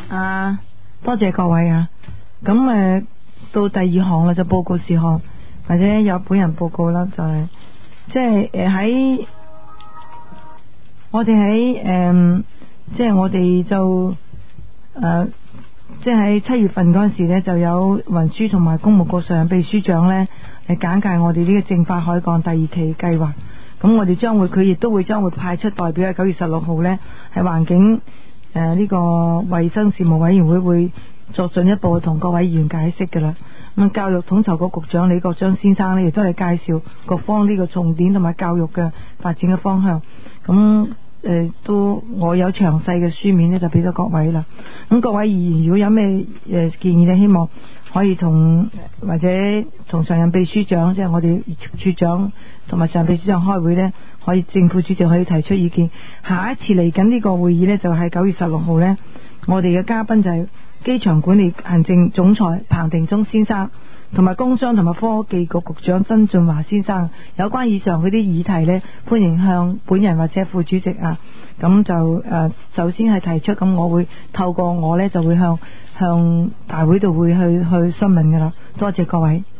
多謝各位啊。咁到第二項啦，就報告事項或者有本人報告啦，就係即係喺我哋喺即係我哋就即係喺7月份嗰陣時咧，就有運輸同埋工務局常任秘書長咧嚟簡介我哋呢個淨化海港第二期計劃。咁我哋佢亦都將會派出代表喺9月16號咧，喺環境呢個衛生事務委員會作進一步同各位議員解釋㗎啦。咁教育統籌局局長李國章先生咧，亦都係介紹各方呢個重點同埋教育嘅發展嘅方向。咁都我有詳細嘅書面咧，就俾咗各位啦。咁各位議員如果有咩建議咧，希望可以或者同常任秘書長，即係我哋處長同埋常任秘書長開會咧，可以政府主席可以提出意見。下一次嚟緊呢個會議咧，就係9月16號咧，我哋嘅嘉賓就係機場管理行政總裁彭定忠先生，同埋工商同埋科技局局長曾俊華先生。有關以上嗰啲議題呢，歡迎向本人或者副主席啊，咁就首先係提出，咁我會透過我呢，就會向大會度會去詢問噶啦。多謝各位。